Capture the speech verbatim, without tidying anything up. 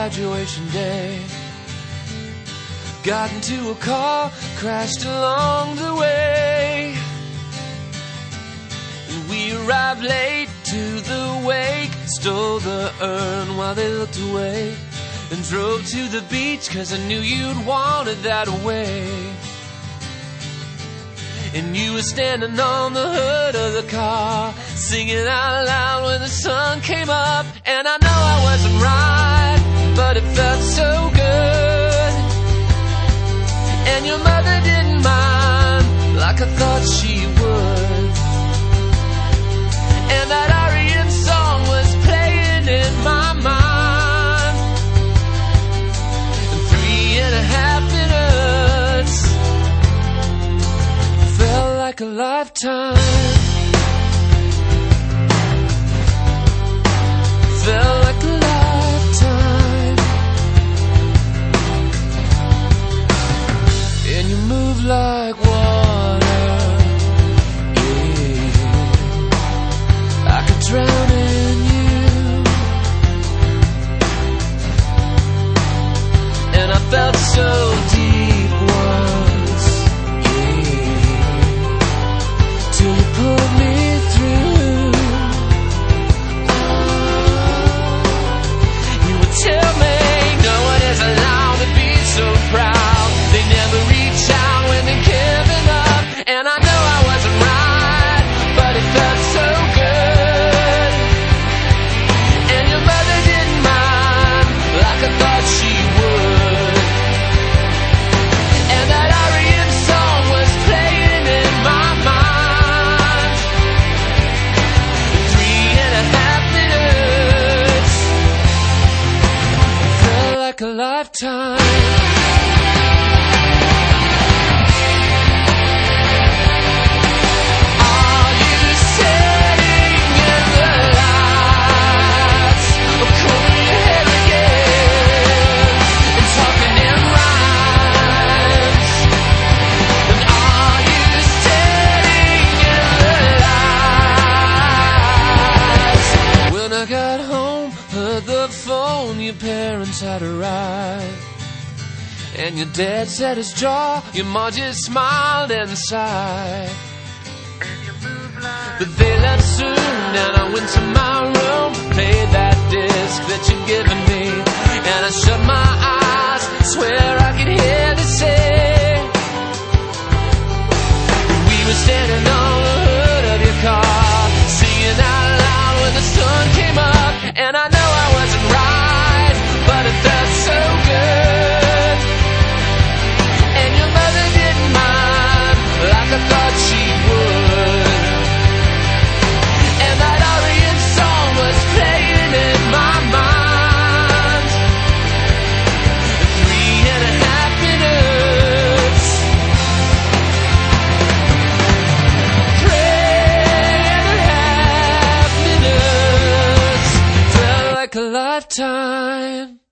graduation day. Got into a car, crashed along the way, and we arrived late to the wake. Stole the urn while they looked away, and drove to the beach 'cause I knew you'd wanted that away. And you were standing on the hood of the car, singing out loud when the sun came up. And I know I wasn't right, but it felt so good. And your mother didn't mind, like I thought she would. And that R E M song was playing in my mind. And three and a half minutes felt like a lifetime. Felt like a lifetime. And you move like water, yeah. I could drown in you. And I felt so deep once, yeah, till you pulled me through. Oh, you would tell me no one is allowed to be so proud. They never reach out when they're giving up. And I know I wasn't right, but it felt so good. And your mother didn't mind, like I thought she would. And that R E M song was playing in my mind. Three and a half minutes felt like a lifetime. I got home, heard the phone, your parents had arrived. And your dad set his jaw, your mom just smiled and sighed. But they left soon, and I went to my room, played that disc that you'd given me. And I shut my eyes, swear I could hear the say. We were standing on the hood of your car, singing out loud when the sun came up. And I know I wasn't right, but it felt so good. And your mother didn't mind, like I thought she would. And that R E M song was playing in my mind. Three and a half minutes. Three and a half minutes. Felt like a lifetime.